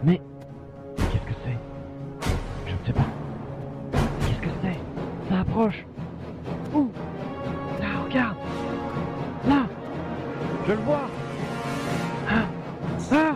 Mais qu'est-ce que c'est? Je ne sais pas. Qu'est-ce que c'est? Ça approche. Où? Là, regarde. Là. Je le vois. Ah. Ah.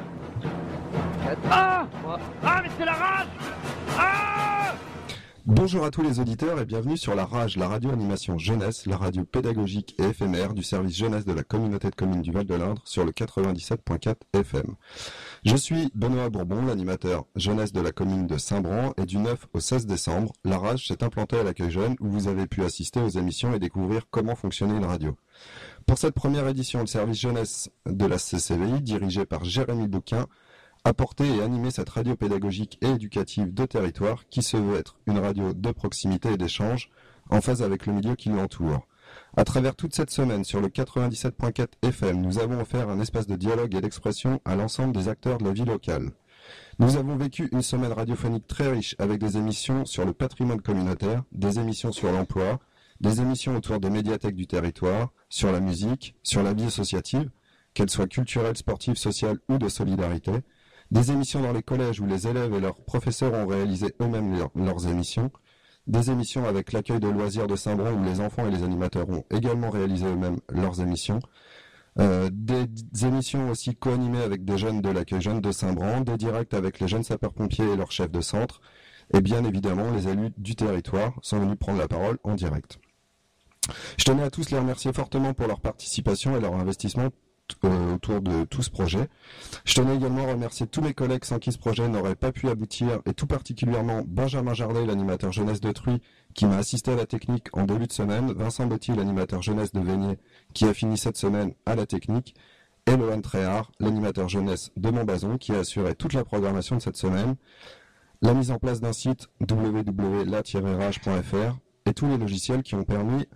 Ah. Ah, mais c'est la rage. Ah. Bonjour à tous les auditeurs et bienvenue sur La Rage, la radio-animation jeunesse, la radio pédagogique et éphémère du service jeunesse de la communauté de communes du Val-de-l'Indre sur le 97.4 FM. Je suis Benoît Bourbon, l'animateur jeunesse de la commune de Saint-Bran, et du 9 au 16 décembre, La Rage s'est implantée à l'accueil jeune où vous avez pu assister aux émissions et découvrir comment fonctionnait une radio. Pour cette première édition, le service jeunesse de la CCVI, dirigé par Jérémy Bouquin, a porté et animé cette radio pédagogique et éducative de territoire qui se veut être une radio de proximité et d'échange en phase avec le milieu qui l'entoure. À travers toute cette semaine sur le 97.4 FM, nous avons offert un espace de dialogue et d'expression à l'ensemble des acteurs de la vie locale. Nous avons vécu une semaine radiophonique très riche avec des émissions sur le patrimoine communautaire, des émissions sur l'emploi, des émissions autour des médiathèques du territoire, sur la musique, sur la vie associative, qu'elle soit culturelle, sportive, sociale ou de solidarité, des émissions dans les collèges où les élèves et leurs professeurs ont réalisé eux-mêmes leurs émissions, des émissions avec l'accueil de loisirs de Saint-Bran où les enfants et les animateurs ont également réalisé eux-mêmes leurs émissions, des émissions aussi co-animées avec des jeunes de l'accueil jeune de Saint-Bran, des directs avec les jeunes sapeurs-pompiers et leurs chefs de centre, et bien évidemment les élus du territoire sont venus prendre la parole en direct. Je tenais à tous les remercier fortement pour leur participation et leur investissement autour de tout ce projet. Je tenais également à remercier tous mes collègues sans qui ce projet n'aurait pas pu aboutir, et tout particulièrement Benjamin Jardet, l'animateur jeunesse de Truy, qui m'a assisté à la technique en début de semaine, Vincent Bottier, l'animateur jeunesse de Vénier, qui a fini cette semaine à la technique, et Lohan Tréhard, l'animateur jeunesse de Montbazon, qui a assuré toute la programmation de cette semaine, la mise en place d'un site www.la-rage.fr et tous les logiciels qui ont permis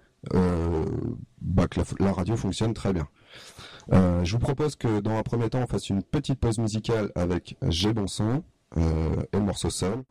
que la radio fonctionne très bien. Je vous propose que dans un premier temps on fasse une petite pause musicale avec J'ai bon son et le morceau Seul.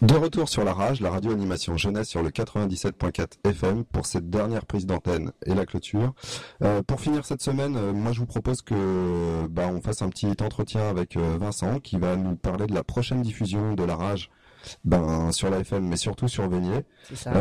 De retour sur la Rage, la radio animation jeunesse sur le 97.4 FM pour cette dernière prise d'antenne et la clôture. Pour finir cette semaine, moi je vous propose que on fasse un petit entretien avec Vincent qui va nous parler de la prochaine diffusion de la Rage sur la FM mais surtout sur Vénier. C'est ça.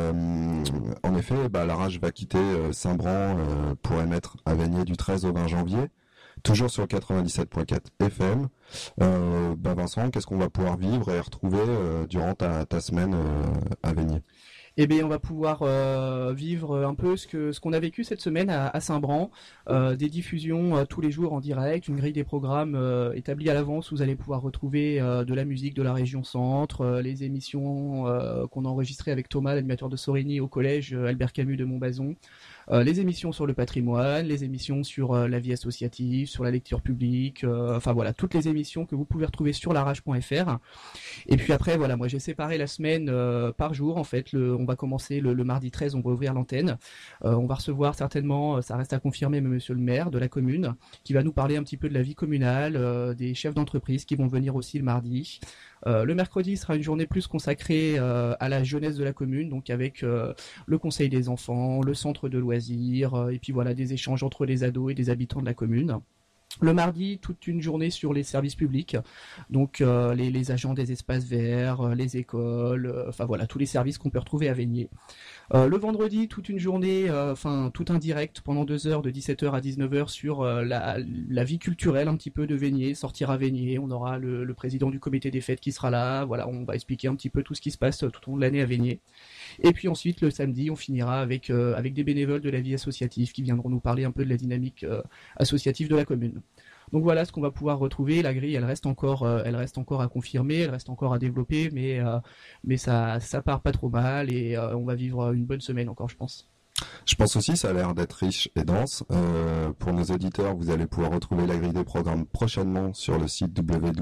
En effet, la Rage va quitter Saint-Bran pour émettre à Vénier du 13 au 20 janvier. Toujours sur le 97.4 FM. Vincent, qu'est-ce qu'on va pouvoir vivre et retrouver durant ta semaine à Vénier ? Eh bien, on va pouvoir vivre un peu ce qu'on a vécu cette semaine à Saint-Bran, des diffusions tous les jours en direct, une grille des programmes établie à l'avance où vous allez pouvoir retrouver de la musique de la région centre, les émissions qu'on a enregistrées avec Thomas, l'animateur de Sorigny au collège Albert Camus de Montbazon, les émissions sur le patrimoine, les émissions sur la vie associative, sur la lecture publique, toutes les émissions que vous pouvez retrouver sur larage.fr. Et puis après, moi j'ai séparé la semaine par jour en fait. On va commencer le mardi 13, on va ouvrir l'antenne. On va recevoir certainement, ça reste à confirmer, mais monsieur le maire de la commune, qui va nous parler un petit peu de la vie communale, des chefs d'entreprise qui vont venir aussi le mardi. Le mercredi sera une journée plus consacrée à la jeunesse de la commune, donc avec le conseil des enfants, le centre de loisirs, et puis des échanges entre les ados et les habitants de la commune. Le mardi, toute une journée sur les services publics, donc les agents des espaces verts, les écoles, tous les services qu'on peut retrouver à Vénier. Le vendredi, toute une journée, tout un direct pendant 2 heures de 17h à 19h sur la vie culturelle un petit peu de Vénier, sortir à Vénier. On aura le président du comité des fêtes qui sera là. On va expliquer un petit peu tout ce qui se passe tout au long de l'année à Vénier. Et puis ensuite, le samedi, on finira avec des bénévoles de la vie associative qui viendront nous parler un peu de la dynamique associative de la commune. Donc voilà ce qu'on va pouvoir retrouver. La grille, elle reste encore à confirmer, elle reste encore à développer, mais ça part pas trop mal et on va vivre une bonne semaine encore, je pense. Je pense aussi, ça a l'air d'être riche et dense. Pour nos auditeurs, vous allez pouvoir retrouver la grille des programmes prochainement sur le site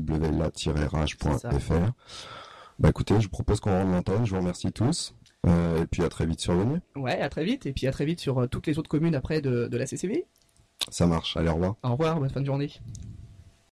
www.la-rage.fr. Écoutez, je vous propose qu'on rende l'antenne. Je vous remercie tous. Et puis à très vite sur Vénier. Ouais, à très vite. Et puis à très vite sur toutes les autres communes après de la CCV. Ça marche. Allez, au revoir. Au revoir, bonne fin de journée.